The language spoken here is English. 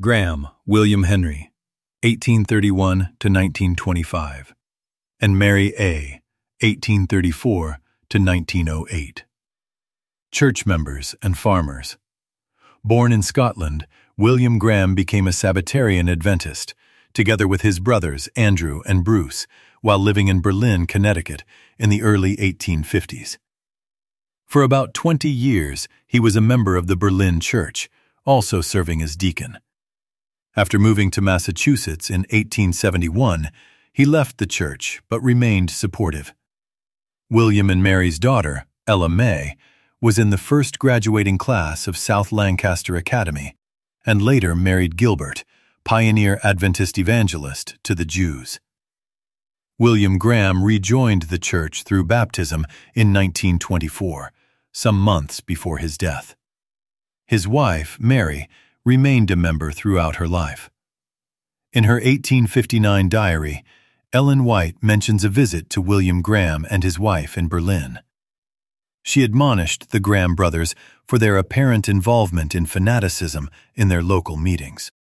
Graham, William Henry, 1831 to 1925, and Mary A., 1834 to 1908. Church members and farmers. Born in Scotland, William Graham became a Sabbatarian Adventist, together with his brothers Andrew and Bruce, while living in Berlin, Connecticut, in the early 1850s. For about 20 years, he was a member of the Berlin Church, also serving as deacon. After moving to Massachusetts in 1871, he left the church but remained supportive. William and Mary's daughter, Ella May, was in the first graduating class of South Lancaster Academy and later married Gilbert, pioneer Adventist evangelist to the Jews. William Graham rejoined the church through baptism in 1924, some months before his death. His wife, Mary, remained a member throughout her life. In her 1859 diary, Ellen White mentions a visit to William Graham and his wife in Berlin. She admonished the Graham brothers for their apparent involvement in fanaticism in their local meetings.